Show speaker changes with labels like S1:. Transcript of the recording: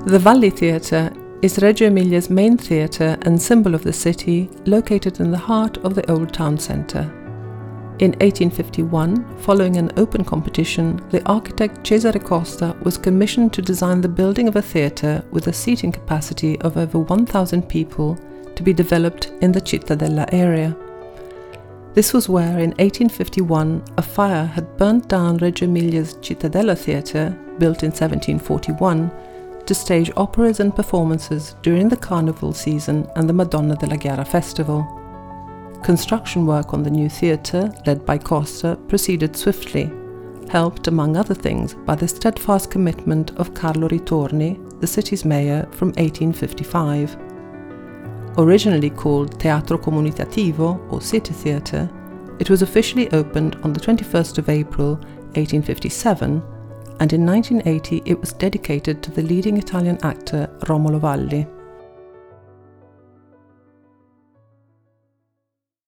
S1: The Valli Theatre is Reggio Emilia's main theatre and symbol of the city, located in the heart of the old town centre. In 1851, following an open competition, the architect Cesare Costa was commissioned to design the building of a theatre with a seating capacity of over 1,000 people to be developed in the Cittadella area. This was where, in 1851, a fire had burnt down Reggio Emilia's Cittadella Theatre, built in 1741, to stage operas and performances during the Carnival season and the Madonna della Ghiara festival. Construction work on the new theatre, led by Costa, proceeded swiftly, helped, among other things, by the steadfast commitment of Carlo Ritorni, the city's mayor, from 1855. Originally called Teatro Comunitativo, or City Theatre, it was officially opened on the 21st of April, 1857, and in 1980 it was dedicated to the leading Italian actor Romolo Valli.